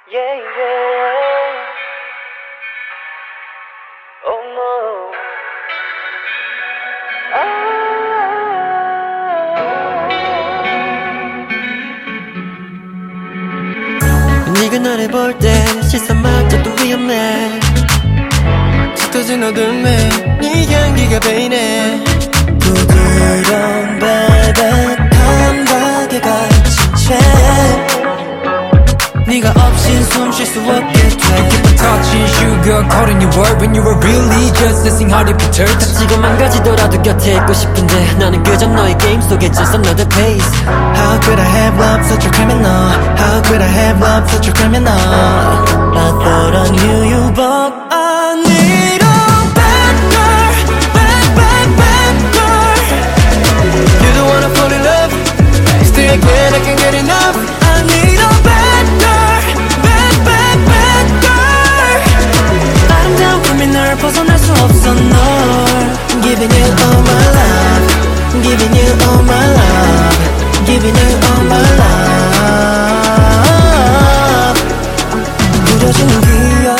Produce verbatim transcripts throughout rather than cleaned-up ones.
Yeah, yeah. Oh no. 네가 나를 볼 때 시선마저 또 위험해 짙어진 어둠에 네 향기가 배이네 부드러운 velvet 감각에 갇힌 채 네가 없인 숨 쉴 수 없게 돼 Keep on touching sugar coating your world when you were really just a sing Harry Potter 다치고 망가지더라도 곁에 있고 싶은데 나는 그저 너의 게임 속에 just another pace How could I have love such a criminal How could I have love such a criminal I thought I knew you but I need a bad girl Bad, bad, bad girl You don't wanna fall in love Stay again, I can't get enough I need a bad girl Bad, bad, bad girl 아름다운 꿈이 널 벗어날 수 없어 널 Giving you all my love Giving you all my love Giving you all my love 부러지는 기억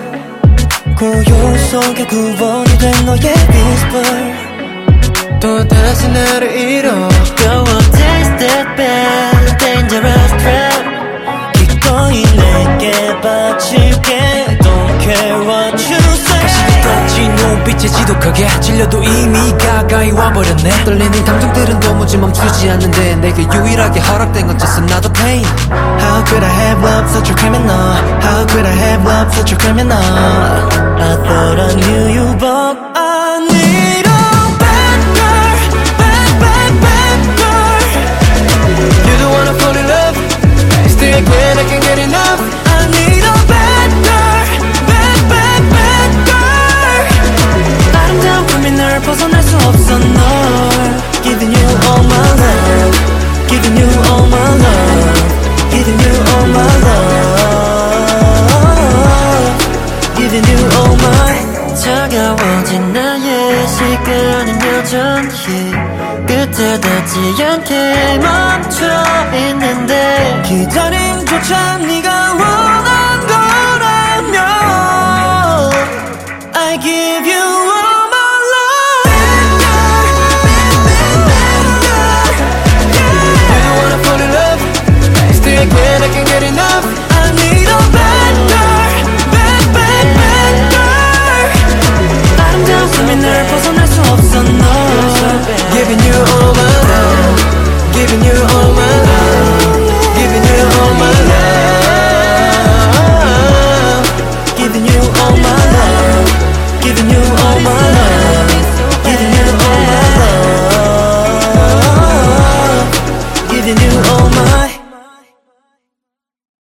고요 속에 구원이 된 너의 whisper 또다시 나를 잃어 Go on taste that bad Dangerous trap 기꺼이 내게 바칠게 Don't care what you say 다시 눈빛에 지독하게 질려도 이미 가까이 와버렸네 떨리는 감정들은 도무지 멈추지 않는데 내게 유일하게 허락된 건 just another pain How could I have love such a criminal How could I have love such a criminal I thought I knew you but I need a bad girl Bad, bad, bad girl You don't wanna fall in love Stay again, I can't get enough I need a bad girl Bad, bad, bad girl 아름다운 꿈이 널 벗어날 수 없어 널 Giving you all my love Giving you all my love Giving you all my love Giving you all my 차가워진 나의 시간은 여전히 끝에 닿지 않게 멈춰 있는데 기다림조차 네가 원한 거라면 I give you all my love You don't wanna fall in love Stay again, I can't get enough I need a bad girl Bad, bad, bad girl 아름다운 꿈이 널 벗어날 수 없어 널 Giving you all my love Giving you all my love Giving you all my love Giving you all my love Giving you all my love